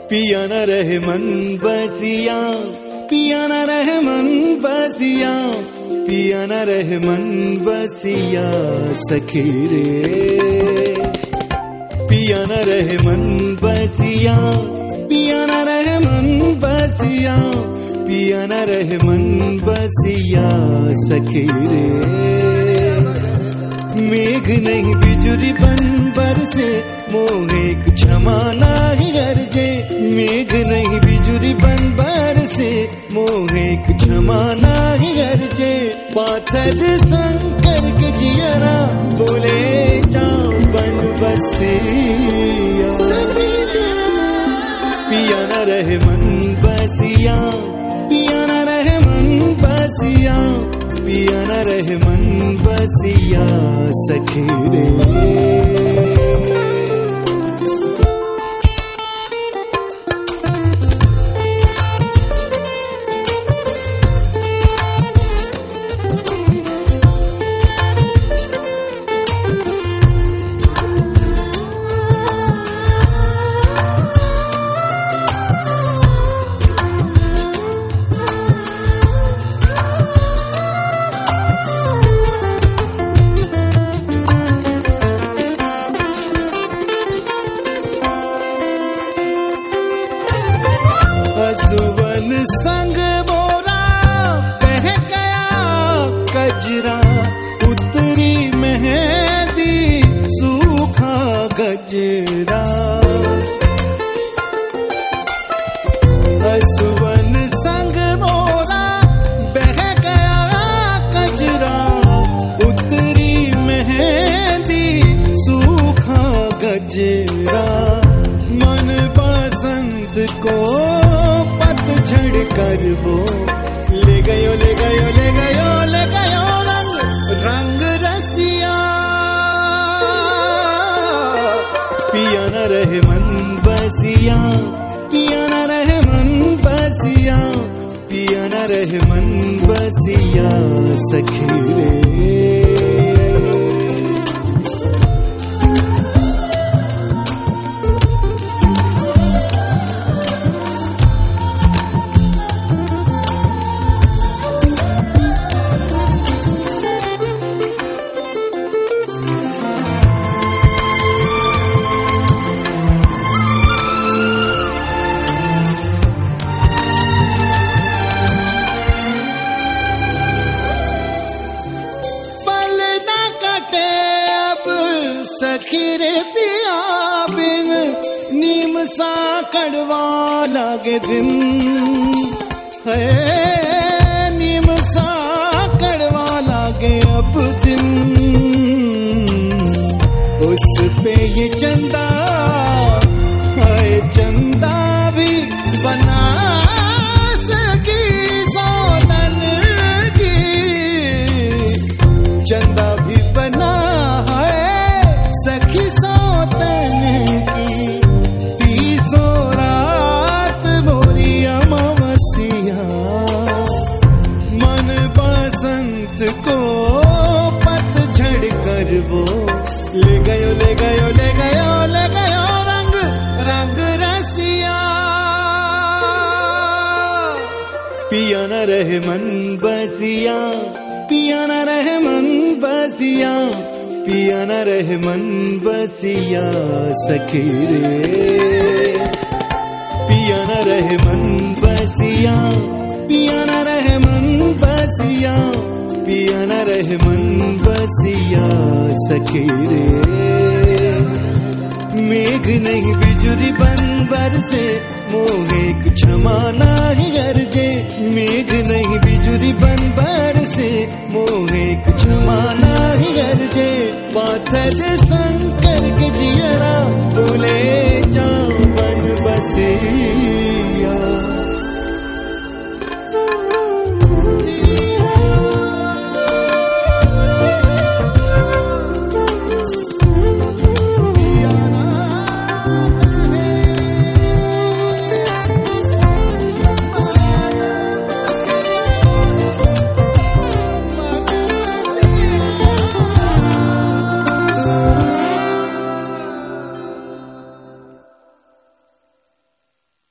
पिया न रहे मन बसिया, पिया न रहे मन बसिया, पिया न रहे मन बसिया सखी रे। पिया न रहे मन बसिया, पिया न रहे मन बसिया, पिया न रहे मन बसिया सखी रे। मेघ नहीं बिजुरी बन बरसे, मोहे क्षमा नाही गरजे। मेघ नहीं बिजुरी बन बरसे, मोहे क्षमा नाही गरजे। पाथर शंकर के जियरा बोले जाओ बन बसिया। पिया न रहे मन बसिया, पिया न रहे मन बसिया, पिया न रहे मन बसिया सखी रे। सुवन संग मोरा बह गया कजरा, उतरी मेहंदी सूखा गजरा। सुवन संग मोरा बह गया कजरा, उतरी मेहंदी सूखा गजरा। मन बसंत को झड़ कर वो ले गयो, ले गयो, ले गयो, ले गयो रंग रंग रसिया। पिया न रहे मन बसिया, पिया न रहे मन बसिया, पिया न रहे मन बसिया सखी रे। सखी रे पिया बिन नीम सा कड़वा लागे दिन है, नीम सा कड़वा लागे अब दिन। उस पे ये चंदा है, चंदा भी बना सकी सोनन की, चंदा भी बना सखी सौतन की। 30 रात मोरी अमावस्या, मन बसंत को पतझड़ कर वो ले गयो, ले गयो, ले गयो, ले गयो रंग रंग रसिया। पिया न रहे मन बसिया, पिया न रहे मन बसिया, पिया न रहे मन बसिया सखी रे। पिया न रहे मन बसिया, पिया न रहे मन बसिया, पिया न रहे मन बसिया सखी रे। मेघ नहीं बिजुरी बन बरसे, मोहे क्षमा नाही गरजे। मेघ नहीं बिजुरी बन बरसे, मोहे क्षमा नाही गरजे। पाथर शंकर के जियरा बोले जाओ बन बसिया।